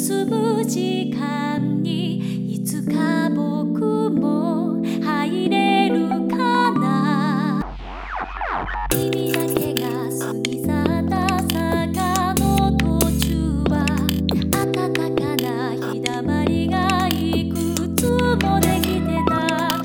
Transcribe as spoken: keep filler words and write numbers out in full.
進む時間にいつか僕も入れるかな。君